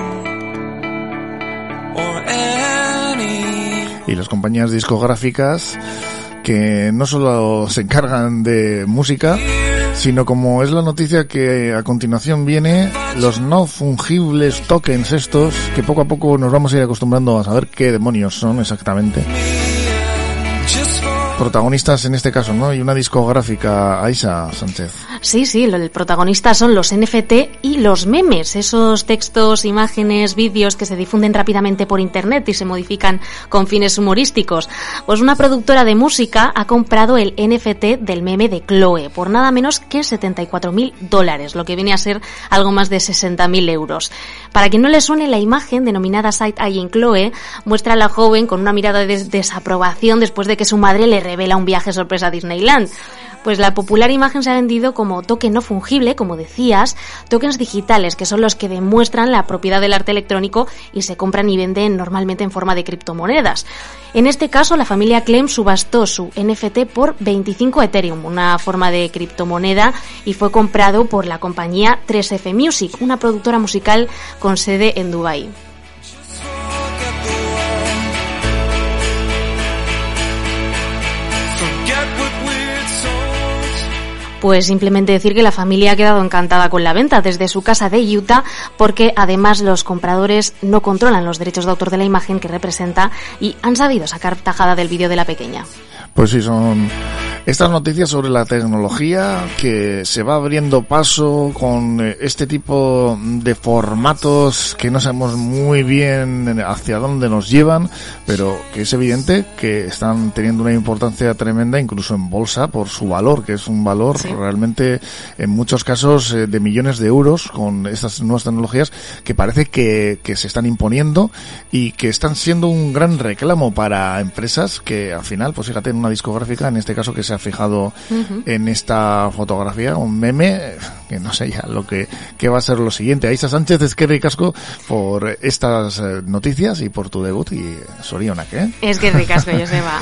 or anything. Y las compañías discográficas que no solo se encargan de música, sino como es la noticia que a continuación viene, los no fungibles tokens estos, que poco a poco nos vamos a ir acostumbrando a saber qué demonios son exactamente. Protagonistas en este caso, ¿no? Y una discográfica, Aisha Sánchez. Sí, sí, el protagonista son los N F T y los memes, esos textos, imágenes, vídeos que se difunden rápidamente por internet y se modifican con fines humorísticos. Pues una productora de música ha comprado el N F T del meme de Chloe por nada menos que setenta y cuatro mil dólares, lo que viene a ser algo más de sesenta mil euros. Para quien no le suene, la imagen denominada Side Eye en Chloe muestra a la joven con una mirada de desaprobación después de que su madre le revela un viaje sorpresa a Disneyland. Pues la popular imagen se ha vendido como token no fungible, como decías, tokens digitales, que son los que demuestran la propiedad del arte electrónico y se compran y venden normalmente en forma de criptomonedas. En este caso, la familia Clem subastó su N F T por veinticinco Ethereum, una forma de criptomoneda, y fue comprado por la compañía tres F Music, una productora musical con sede en Dubái. Pues simplemente decir que la familia ha quedado encantada con la venta desde su casa de Utah, porque además los compradores no controlan los derechos de autor de la imagen que representa y han sabido sacar tajada del vídeo de la pequeña. Pues sí, son estas noticias sobre la tecnología que se va abriendo paso con este tipo de formatos que no sabemos muy bien hacia dónde nos llevan, pero que es evidente que están teniendo una importancia tremenda incluso en bolsa por su valor, que es un valor sí. realmente en muchos casos de millones de euros con estas nuevas tecnologías que parece que, que se están imponiendo y que están siendo un gran reclamo para empresas que al final, pues fíjate, en una discográfica, en este caso que se ha fijado uh-huh. en esta fotografía, un meme, que no sé ya lo que, que va a ser lo siguiente. Aisha Sánchez, eskerrik asko por estas noticias y por tu debut y sorionak, ¿eh? Eskerrik asko, Joseba.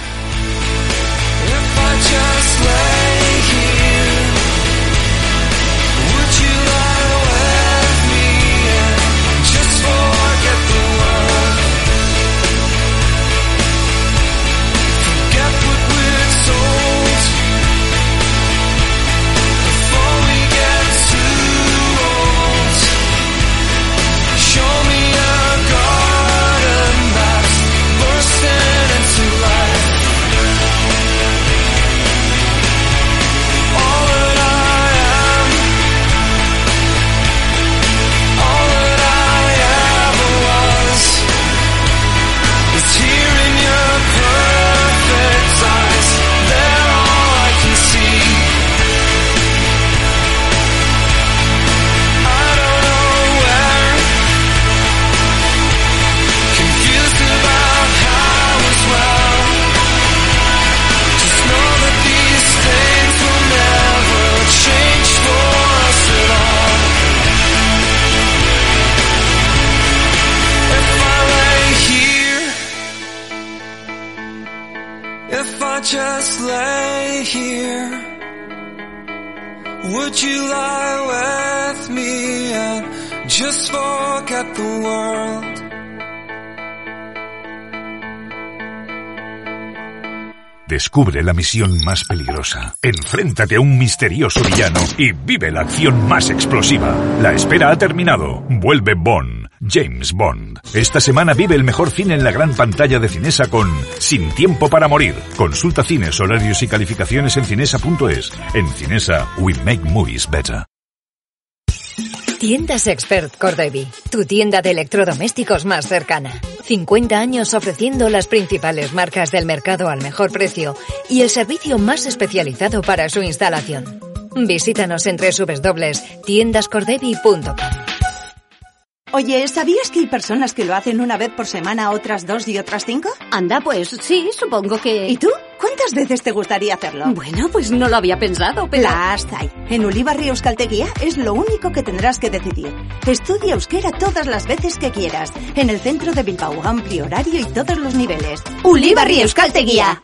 Just lay here. Would you lie with me and just forget the world? Descubre la misión más peligrosa. Enfréntate a un misterioso villano y vive la acción más explosiva. La espera ha terminado. Vuelve Bond, James Bond. Esta semana vive el mejor cine en la gran pantalla de Cinesa con Sin tiempo para morir. Consulta cines, horarios y calificaciones en cinesa punto es. En Cinesa, we make movies better. Tiendas Expert Cordevi, tu tienda de electrodomésticos más cercana. cincuenta años ofreciendo las principales marcas del mercado al mejor precio y el servicio más especializado para su instalación. Visítanos en doble u doble u doble u punto tiendas cordevi punto com. Oye, ¿sabías que hay personas que lo hacen una vez por semana, otras dos y otras cinco? Anda, pues sí, supongo que... ¿Y tú? ¿Cuántas veces te gustaría hacerlo? Bueno, pues no lo había pensado, pero... Las hay. En Ulibarri Euskaltegia es lo único que tendrás que decidir. Estudia euskera todas las veces que quieras. En el centro de Bilbao, amplio horario y todos los niveles. Ulibarri Euskaltegia.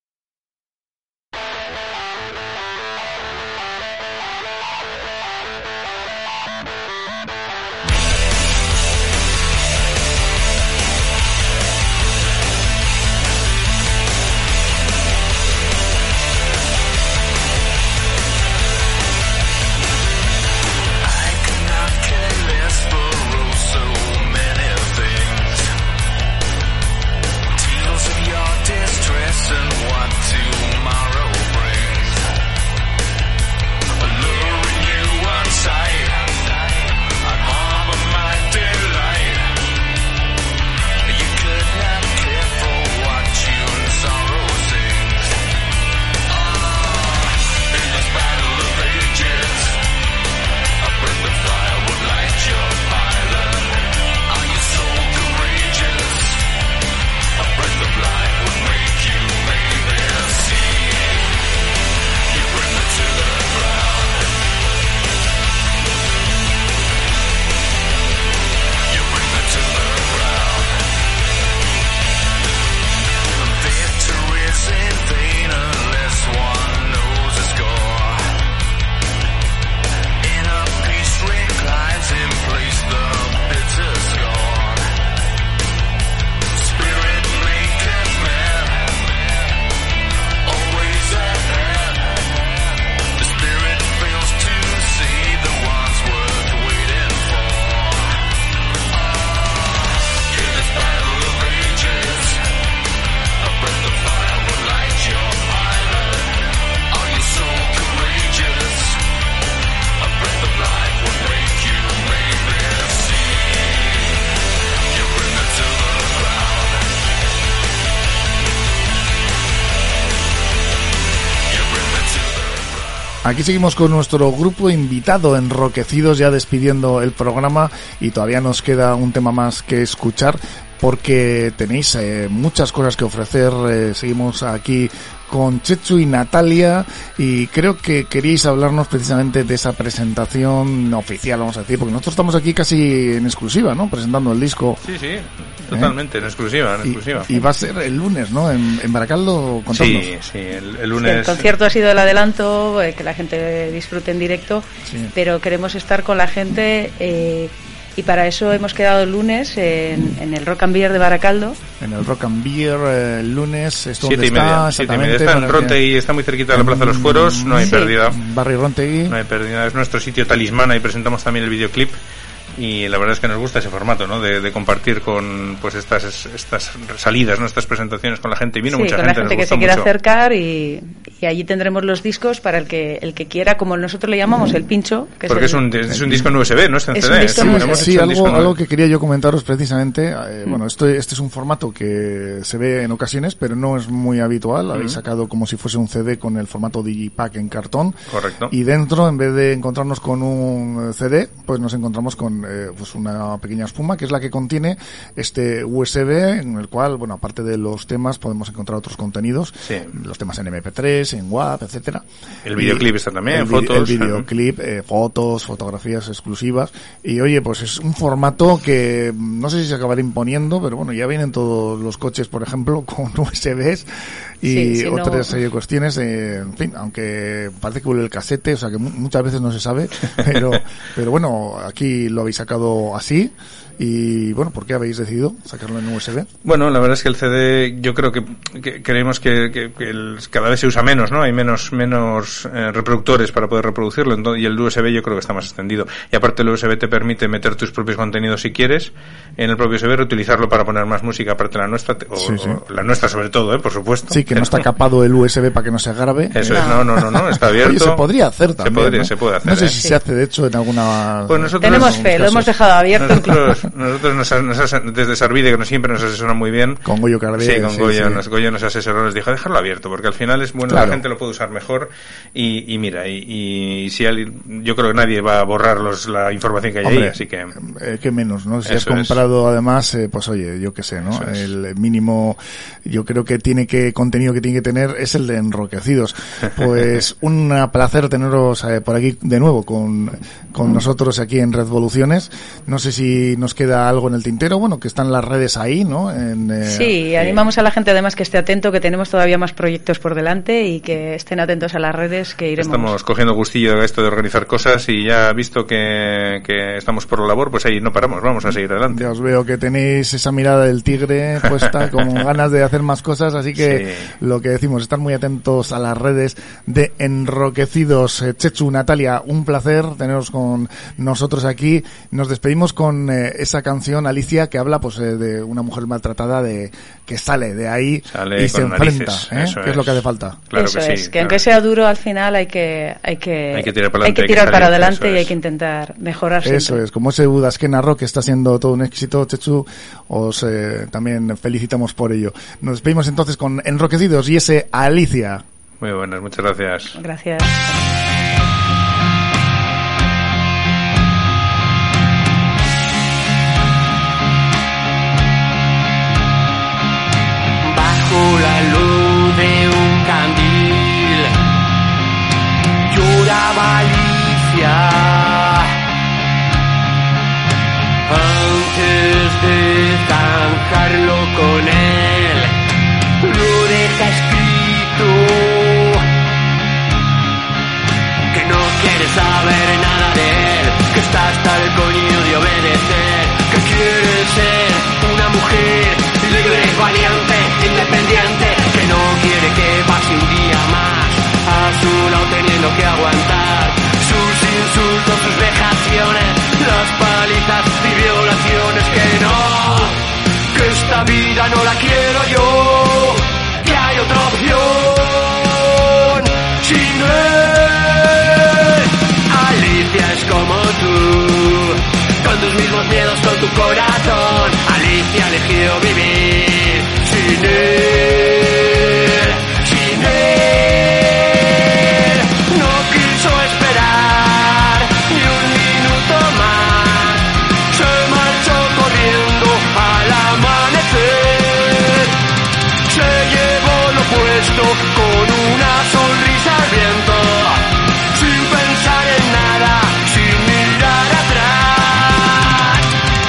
Aquí seguimos con nuestro grupo invitado Enroquecidos, ya despidiendo el programa, y todavía nos queda un tema más que escuchar porque tenéis eh, muchas cosas que ofrecer. Eh, seguimos aquí con Chechu y Natalia y creo que queríais hablarnos precisamente de esa presentación oficial, vamos a decir, porque nosotros estamos aquí casi en exclusiva, ¿no? Presentando el disco. Sí, sí, totalmente, ¿eh? en exclusiva, en y, exclusiva. Y va a ser el lunes, ¿no? En, en Baracaldo, contadnos. Sí, sí, el, el lunes. El concierto ha sido el adelanto, eh, que la gente disfrute en directo, sí. Pero queremos estar con la gente eh, y para eso hemos quedado el lunes en, en el Rock and Beer de Baracaldo. En el Rock and Beer eh, el lunes, ¿esto siete dónde y media, está? Siete y media. Está en Rontegui, está muy cerquita de la Plaza de los Fueros, no hay sí, pérdida. Barrio Rontegui. No hay pérdida, es nuestro sitio talismán, ahí presentamos también el videoclip. Y la verdad es que nos gusta ese formato, ¿no? De, de compartir con pues estas estas salidas, ¿no? Estas presentaciones con la gente. Y vino sí, mucha con gente, la gente que se quiera acercar y, y allí tendremos los discos para el que el que quiera, como nosotros le llamamos el pincho. Que Porque es, el, es, un, es un disco en U S B, ¿no? Es en es C D. Un disco sí, en U S B. sí algo, algo que quería yo comentaros precisamente. Eh, mm. Bueno, esto, este es un formato que se ve en ocasiones, pero no es muy habitual. Habéis mm. sacado como si fuese un C D con el formato Digipack en cartón. Correcto. Y dentro, en vez de encontrarnos con un C D, pues nos encontramos con eh, pues una pequeña espuma que es la que contiene este U S B, en el cual, bueno, aparte de los temas podemos encontrar otros contenidos, sí. Los temas en eme pe tres, en W A P, etcétera. El videoclip está también, el fotos. El videoclip, eh, fotos, fotografías exclusivas, y oye, pues es un formato que no sé si se acabará imponiendo, pero bueno, ya vienen todos los coches, por ejemplo, con U S Bs y sí, sí, otra no... serie de cuestiones, eh, en fin, aunque parece que huele el casete, o sea que muchas veces no se sabe, pero pero bueno, aquí lo habéis sacado así Y bueno, ¿por qué habéis decidido sacarlo en U S B? Bueno, la verdad es que el C D yo creo que, que creemos que, que, que el, cada vez se usa menos, ¿no? Hay menos menos eh, reproductores para poder reproducirlo, entonces, y el U S B yo creo que está más extendido. Y aparte el U S B te permite meter tus propios contenidos si quieres en el propio U S B, reutilizarlo para poner más música aparte de la nuestra, o, sí, sí. o la nuestra sobre todo, ¿eh? Por supuesto. Sí, que no está capado el U S B para que no se grabe. Eso no. es, no, no, no, no, está abierto. Oye, se podría hacer también, se podría, ¿no? se puede hacer. No sé ¿eh? si sí. se hace de hecho en alguna... Pues nosotros, tenemos fe, lo hemos dejado abierto. Nosotros, nosotros nos, nos, desde Sarvide, que nos, siempre nos asesora muy bien. Con Goyo Carvé. Sí, con sí, Goyo, sí. Nos, Goyo nos asesoró, nos dijo, dejarlo abierto, porque al final es bueno, claro. La gente lo puede usar mejor y, y mira, y, y si alguien, yo creo que nadie va a borrar los, la información que hay Hombre, ahí, así que... Eh, que menos, ¿no? Si has comprado es. además, eh, pues oye, yo qué sé, ¿no? Es. El mínimo, yo creo que tiene que, contenido que tiene que tener es el de Enroquecidos. Pues un placer teneros eh, por aquí de nuevo con, con nosotros aquí en Revoluciones. No sé si nos queda algo en el tintero, bueno, que están las redes ahí, ¿no? En, eh, sí, eh, animamos a la gente además que esté atento, que tenemos todavía más proyectos por delante y que estén atentos a las redes que iremos. Estamos cogiendo gustillo de esto de organizar cosas y ya visto que, que estamos por la labor, pues ahí no paramos, vamos a seguir adelante. Ya os veo que tenéis esa mirada del tigre puesta con ganas de hacer más cosas, así que sí. Lo que decimos, estar muy atentos a las redes de Enroquecidos. Chechu, Natalia, un placer teneros con nosotros aquí. Nos despedimos con eh, esa canción, Alicia, que habla pues eh, de una mujer maltratada de que sale de ahí sale y se enfrenta, narices, ¿eh? Eso que es. es lo que hace falta. Claro eso que es, sí, que claro. aunque sea duro al final hay que hay que hay que tirar para adelante, hay que tirar hay que para salir, adelante y hay es. que intentar mejorar eso siempre. Es, como ese Budasquena Rock que está siendo todo un éxito, Chechu, os eh, también felicitamos por ello. Nos despedimos entonces con Enroquecidos y ese Alicia. Muy buenas, muchas gracias. Gracias. Bajo la luz de un candil lloraba Alicia antes de zanjarlo con él. Lo deja escrito que no quiere saber nada de él, que está hasta el coño de obedecer, que quiere ser una mujer libre, valiente, independiente, que no quiere que pase un día más a su lado teniendo que aguantar sus insultos, sus vejaciones, las palizas y violaciones. Que no, que esta vida no la quiero yo, que hay otra opción sin él. Alicia es como tú, con tus mismos miedos, con tu corazón. Alicia eligió vivir sin él, sin él. No quiso esperar ni un minuto más, se marchó corriendo al amanecer. Se llevó lo puesto con una sonrisa al viento, sin pensar en nada, sin mirar atrás.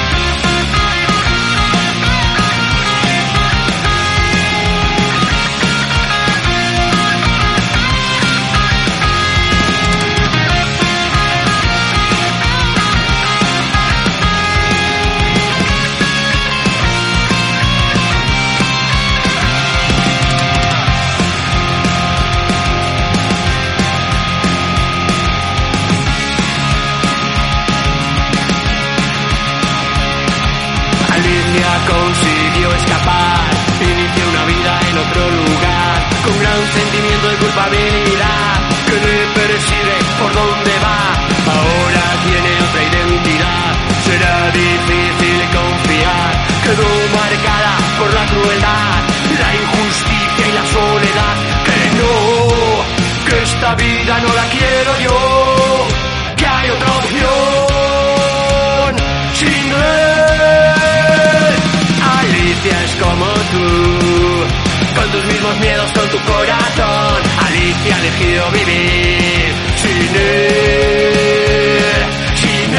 Alicia consiguió escapar, inició una vida en otro lugar, con gran sentimiento de culpabilidad que le persigue por donde va. Ahora tiene otra identidad, será difícil confiar, quedó marcada por la crueldad, la injusticia y la soledad. Que no, que esta vida no la quiero yo, que hay otra opción sin él. Alicia es como tú, con tus mismos miedos, con tu corazón. Alicia eligió vivir sin él, sin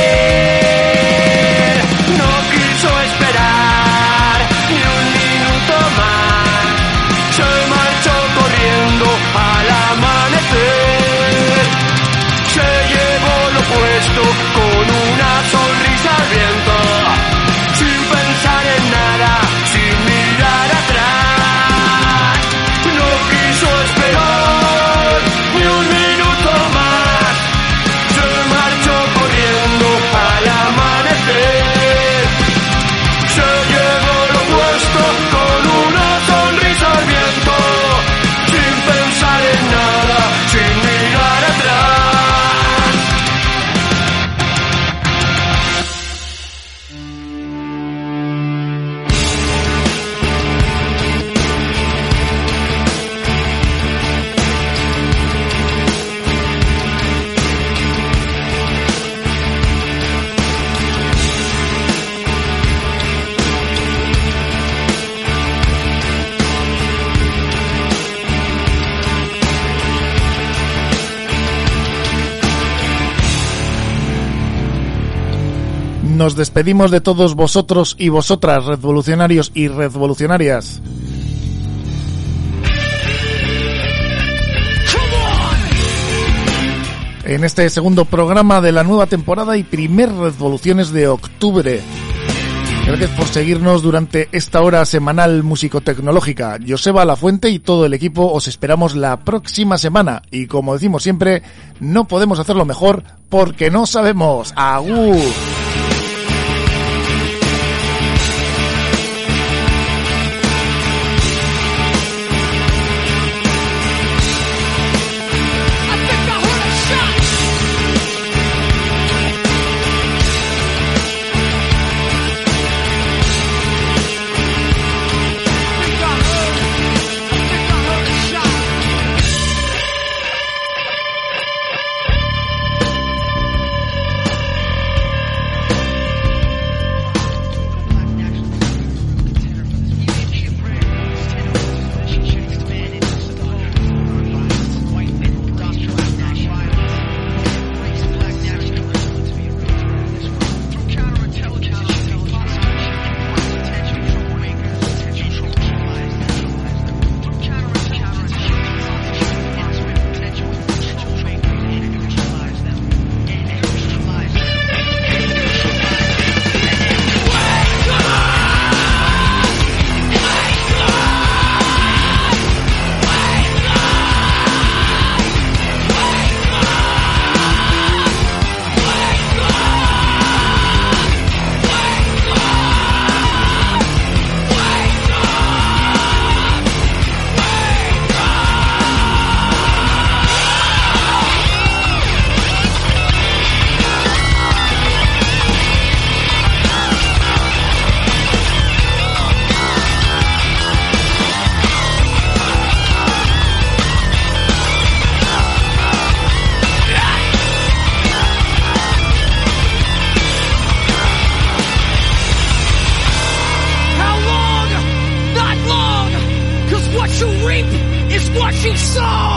él. No quiso esperar ni un minuto más, se marchó corriendo al amanecer. Se llevó lo puesto con una sonrisa al viento. Nos despedimos de todos vosotros y vosotras, revolucionarios y revolucionarias. En este segundo programa de la nueva temporada y primer Revoluciones de octubre. Gracias por seguirnos durante esta hora semanal musicotecnológica. Joseba Lafuente y todo el equipo os esperamos la próxima semana. Y como decimos siempre, no podemos hacerlo mejor porque no sabemos. ¡Agur! What you reap is what you sow.